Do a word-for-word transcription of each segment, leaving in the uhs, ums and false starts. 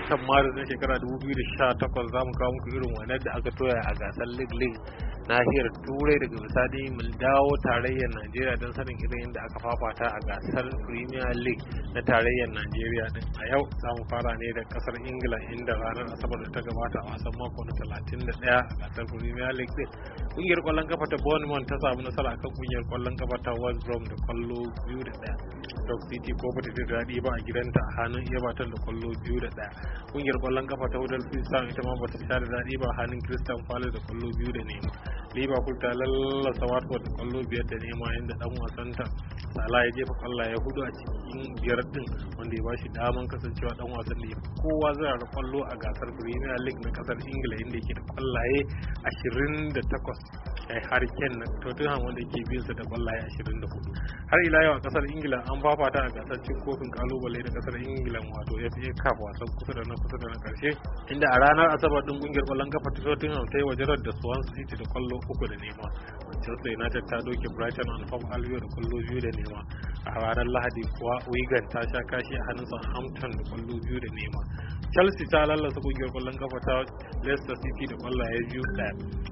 watan Maris na shekara dubu biyu da sha takwas za mu kawo muku irin wannan da aka toya a gasar League League nahiyar Turai. Daga misali mu dawo tarayyar Najeriya don sanin irin yadda aka fafata a gasar Premier League na tarayyar Najeriya din. A yau za mu fara ne da kasar Ingila, inda ranar Asabar da ta gabata a wasan mako na talatin da ɗaya a gasar Premier League din, kungiyar kwallon kafa ta Bournemouth ta samu nasara akan kungiyar kwallon kafa ta West Brom da kwallo biyu da ɗaya. Stoke City ko bata ji daɗi ba a gidanta a hannun Everton da kwallo biyu da ɗaya. Kungiyar kwallon kafa ta Huddersfield Town ita ma bata sha da daɗi ba a hannun Crystal Palace da kwallo biyu da nema. Liverpool ta lallasa Watford da kwallo biyar da nema, inda dan wasanta Salah ya jefa kwallaye hudu a cikin biyar din, wanda ya bashi daman kasancewa dan wasan da ya fi kowa zara kwallo a gasar Premier League na kasar Ingila, inda yake da kwallaye ashirin da takwas. Sai Harry Kane na Tottenham wanda yake bin sa da kwallaye ashirin da hudu. Har ila yau a kasar Ingila an fafata a gasar cin kofin kalubale da kasar Ingila wato F A Cup, wasan kusa da na kusa da na karshe, inda a ranar Asabar din kungiyar kwallon kafa ta Tottenham ta yi wajerar da Swansea City da kwallo uku da nema. Manchester United ta doke Brighton and Hove Albion da kwallo biyu da nema. A ranar Lahadi kuwa Wigan ta sha kashi a hannun Southampton da kwallo biyu da nema. Chelsea ta lallasa kungiyar kwallon kafa ta Leicester City da kwallaye biyu ɗaya.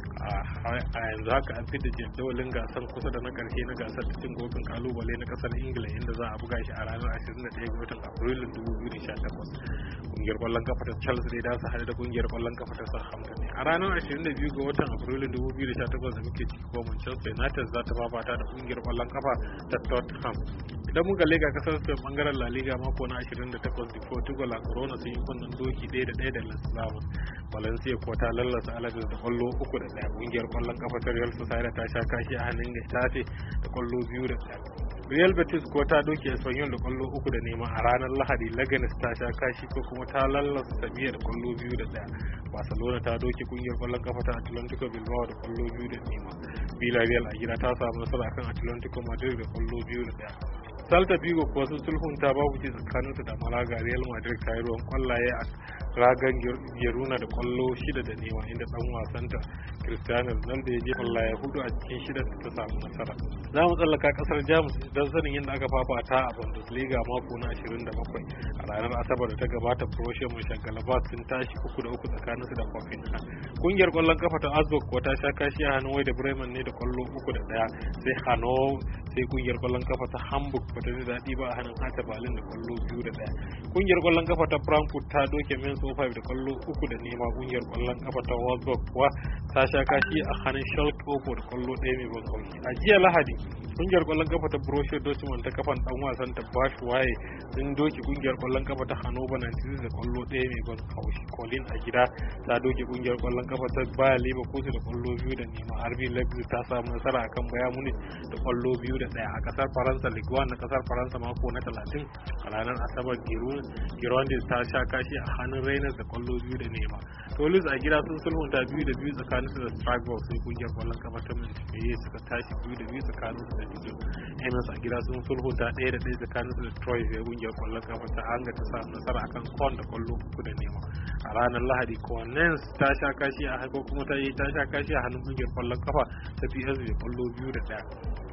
A yanzu haka an fita jadawalin gasar kusa da na karshe na gasar cin kofin kalubale na kasar Ingila, inda za a buga shi a ranar ashirin da ɗaya ga watan Afrilun dubu biyu da sha takwas. Kungiyar kwallon kafa ta Chelsea da su haɗu da kungiyar kwallon kafa ta Southampton a ranar ashirin da biyu ga watan Afrilun dubu biyu da sha takwas da muke ciki, ko Manchester United za ta fafata da kungiyar kwallon kafa ta Tottenham. Idan muka lega kasar Spain bangaren La Liga mako na ashirin da takwas, da Portugal a Corona sun yi kunnen doki ɗaya da ɗaya da Las Palmas. Valencia ko ta lallasa Alaves da kwallo uku da ɗaya. Kungiyar kwallon kafa ta Real Sociedad ta sha kashi a hannun Getafe da kwallo biyu da ɗaya. Real Betis ko ta doke Espanyol da kwallo uku da nema. A ranar Lahadi Leganes ta sha kashi ko kuma ta lallasa Sevilla da kwallo biyu da ɗaya. Barcelona ta doke kungiyar kwallon kafa ta Atlantico Bilbao da kwallo biyu da nema. Villarreal a gida ta samu nasara kan Atlantico Madrid da kwallo biyu da ɗaya. Celta Vigo kuwa sun sulhunta babu ci tsakaninsu da Malaga. Real Madrid ta yi ruwan kwallaye a ragan Girona da kwallo shida da nema, inda dan wasanta Cristiano Ronaldo ya je kwallaye hudu a cikin shida da ta samu nasara. Za mu tsallaka kasar Jamus don sanin yadda aka fafata a Bundesliga mako na ashirin da bakwai. A ranar Asabar da ta gabata Borussia Mönchengladbach sun tashi uku da uku tsakaninsu da Hoffenheim. Kungiyar kwallon kafa ta Augsburg kuwa ta sha kashi a hannun da Bremen ne da kwallo uku da daya. Sai Hannover sai kungiyar kwallon kafa ta Hamburg bata ji daɗi ba a hannun Hertha Berlin da kwallo biyu da daya. Kungiyar kwallon kafa ta Frankfurt ta doke Mainz oh five da kwallo uku da nema. Kungiyar kwallon kafa ta Wolfsburg kuwa ta sha kashi a hannun Schalke da kwallo ɗaya mai ban haushi. A jiya Lahadi kungiyar kwallon kafa ta Borussia Dortmund ta kafan dan wasan ta Batshuayi sun doke kungiyar kwallon kafa ta Hannover ninety-six da kwallo ɗaya mai ban haushi. Colin a gida ta doke kungiyar kwallon kafa ta Bayer Leverkusen da kwallo biyu da nema. R B Leipzig ta samu nasara akan Bayern Munich da kwallo biyu da ɗaya. A kasar Faransa Ligue one na kasar Faransa mako na talatin, a ranar Asabar Girondins ta sha kashi a hannun Rennes da kwallo biyu da nema. Toulouse a gida sun sulhunta biyu da biyu tsakaninsu da Strasbourg, sai kungiyar kwallon kafa ta Montpellier suka tashi biyu da biyu tsakaninsu da Dijon. Amiens a gida sun sulhunta ɗaya da ɗaya tsakaninsu da Troyes, sai kungiyar kwallon kafa ta Angers ta samu nasara akan Caen da kwallo uku da nema. A ranar Lahadi Cornens ta sha kashi a hako kuma ta yi ta sha kashi a hannun kungiyar kwallon kafa ta P S V kwallo biyu da ɗaya.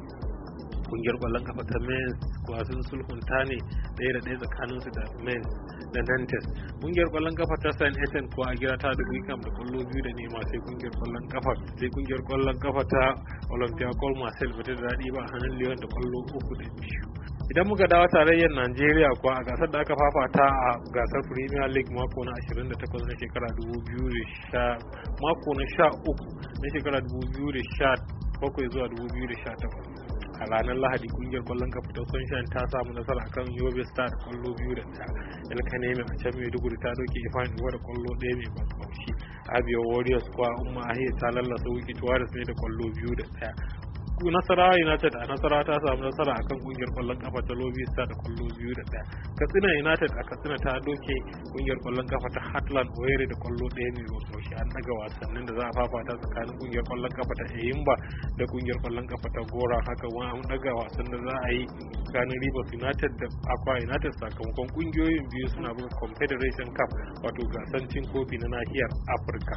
Kungiyar kwallon kafa ta Mainz kuwa sun sulhunta ne ɗaya da ɗaya tsakaninsu da Mainz da Nantes. Kungiyar kwallon kafa ta Saint Etienne kuwa a gida ta da Wickham da kwallo biyu da nema. Sai kungiyar kwallon kafa sai kungiyar kwallon kafa ta Olympiacos Marseille bata da daɗi ba a hannun Lyon da kwallo uku da biyu. Idan muka dawo tarayyar Najeriya kuwa a gasar da aka fafata a gasar Premier League mako na ashirin da takwas na shekara dubu biyu da sha mako na sha uku na shekara dubu biyu da sha bakwai zuwa dubu biyu da sha takwas. A ranar Lahadi kungiyar kwallon kafa ta Sunshine ta samu nasara akan Yobe Star da kwallo biyu da ɗaya. El Kaneme a can Maiduguri ta doke Ifan Iwa da kwallo ɗaya mai ban haushi. Abia Warriors kuwa Umma Ahiya ta lallasa Wiki Tuwaris ne da kwallo biyu da ɗaya. Nasarawa United a Nasarawa ta samu nasara akan kungiyar kwallon kafa ta Lobby Star da kwallo biyu da ɗaya. Katsina United a Katsina ta doke kungiyar kwallon kafa ta Heartland Owerri da kwallo ɗaya mai rososhi. An daga wasannin da za a fafata tsakanin kungiyar kwallon kafa ta Eyimba da kungiyar kwallon kafa ta Gora. Haka wa an daga wasan da za a yi tsakanin Rivers United da Akwa United sakamakon kungiyoyin biyu suna buga Confederation Cup wato gasan cin kofi na nahiyar Afirka.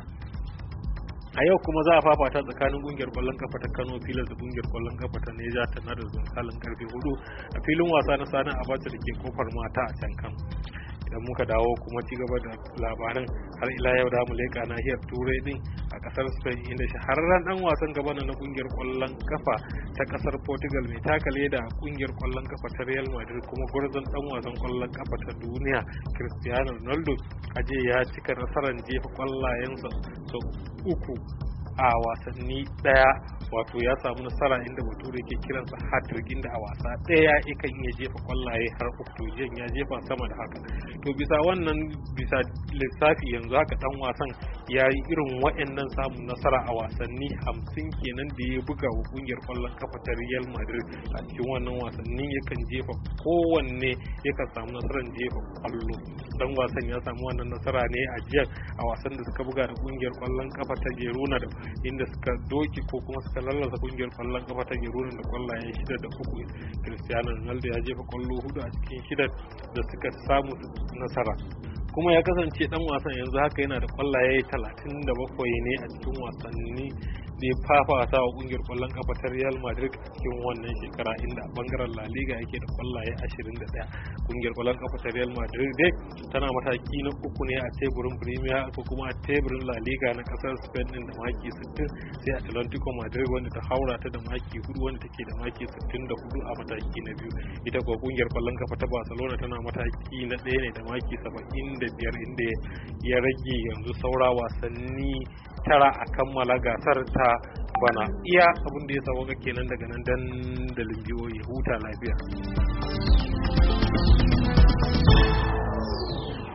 A yau kuma za a fafata tsakanin kungiyar kwallon kafa ta Kano Pilas da kungiyar kwallon kafa ta Neja ta Nada misalin karfe hudu a filin wasa na Sani Abacha da ke kofar mata a can Kano. idan muka dawo kuma ci gaba da labarin har ila yau da mu leka nahiyar turai din a kasar Spain inda shahararren dan wasan gaba na kungiyar kwallon kafa ta kasar Portugal mai takale da kungiyar kwallon kafa ta Real Madrid kuma gwarzon dan wasan kwallon kafa ta duniya Cristiano Ronaldo aje ya cika nasarar jefa kwallayensa sau uku a wasanni daya, wato ya samu nasara inda bature ke kiransa hat-trick, inda a wasa daya yakan iya jefa kwallaye har uku, jan ya jefa sama da haka. To bisa wannan bisa lissafi yanzu haka dan wasan ya yi irin waɗannan samun nasara a wasanni hamsin kenan da ya buga wa kungiyar kwallon kafa ta Real Madrid. A cikin wannan wasanni yakan jefa kowanne yakan samu nasarar jefa kwallo. Dan wasan ya samu wannan nasara ne a jiya a wasan da suka buga da kungiyar kwallon kafa ta Girona, da inda suka doki ko kuma suka lallasa kungiyar kwallon kafa ta Girona da kwallaye shida da uku. Cristiano Ronaldo ya jefa kwallo hudu a cikin shida da suka samu nasara, kuma ya kasance dan wasan yanzu haka yana da kwallaye talatin da bakwai ne a cikin wasanni da ya fafata wa kungiyar kwallon kafa ta Real Madrid a cikin wannan shekara, inda a bangaren La Liga yake da kwallaye ashirin da ɗaya. Kungiyar kwallon kafa ta Real Madrid dai tana mataki na uku ne a teburin Premier ko kuma a teburin La Liga na kasar Spain din da maki sittin, sai Atlantico Madrid wanda ta haura ta da maki hudu wanda take da maki sittin da hudu a mataki na biyu. Ita kuwa kungiyar kwallon kafa ta Barcelona tana mataki na ɗaya ne da maki saba'in da biyar, inda ya rage yanzu saura wasanni tara a kammala gasar ta bana. Iya abin da ya sauka kenan daga nan dandalin biyo ya huta lafiya.